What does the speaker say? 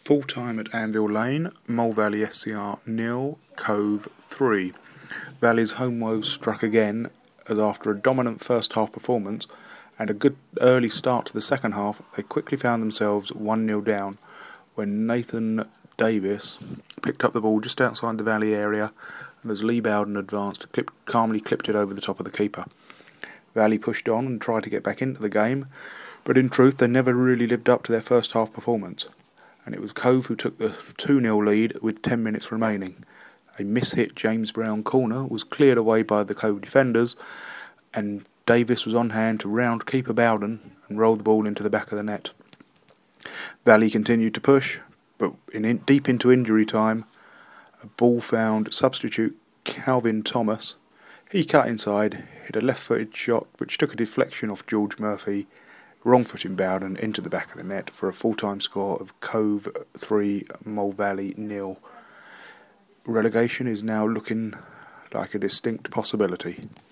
Full time at Anvil Lane, Mole Valley SCR 0, Cove 3. Valley's home woes struck again, as after a dominant first half performance and a good early start to the second half, they quickly found themselves 1-0 down when Nathan Davis picked up the ball just outside the Valley area, and as Lee Bowden advanced, calmly clipped it over the top of the keeper. Valley pushed on and tried to get back into the game, but in truth they never really lived up to their first half performance, and it was Cove who took the 2-0 lead with 10 minutes remaining. A mishit James Brown corner was cleared away by the Cove defenders, and Davis was on hand to round keeper Bowden and roll the ball into the back of the net. Valley continued to push, but deep into injury time, a ball found substitute Calvin Thomas. He cut inside, hit a left-footed shot which took a deflection off George Murphy, wrong-footing Bowden into the back of the net for a full-time score of Cove 3, Mole Valley 0. Relegation is now looking like a distinct possibility.